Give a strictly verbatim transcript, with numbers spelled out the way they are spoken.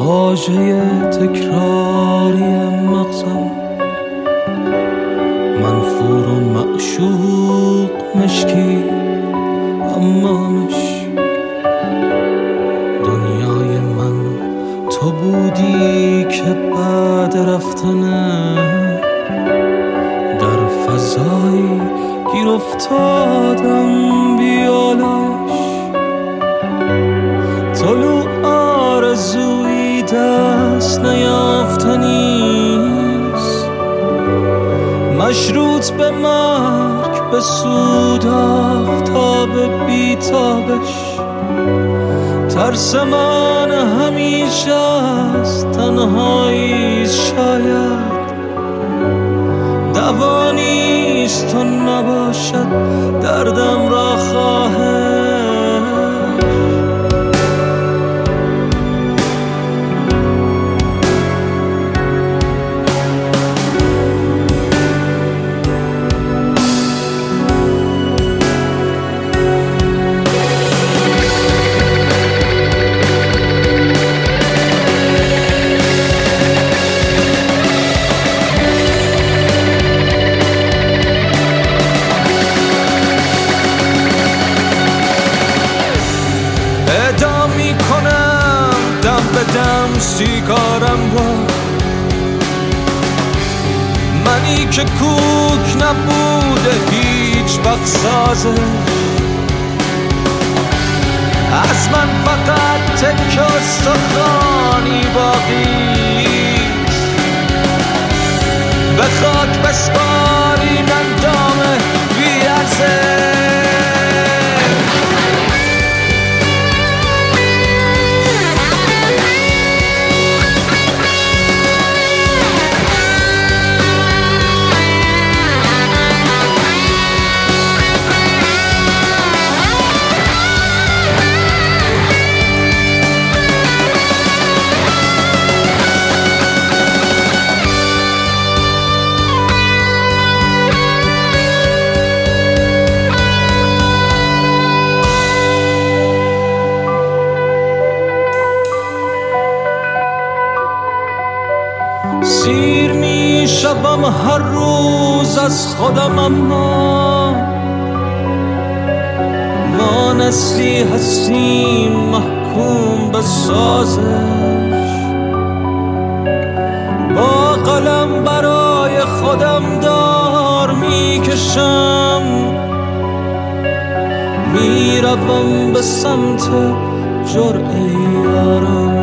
واژه تکراری مغزم، منفور و معشوق مشکی امامش. دنیای من تو بودی که بعد رفتنه در فضایی گیر افتادم بیالایش. طلوع آرزوی دست نیافتنیست، مشروط به مرگ به سود آفتاب بیتابش. ترس من همیشه است تنهایی، شاید دوا نیست و نباشد دردم را خواهد. ادام می کنم دم به دم سیگارم را، منی که کوک نبوده هیچ وقت سازش. از من فقط تک استخوانی باقیست، به خاک بسپارین اندام بی ارزش. سیر می شوم هر روز از خودم، اما ما نسلی هستیم محکوم به سازش. با قلم برای خودم دار می کشم، می روم به سمت جرعه یارم.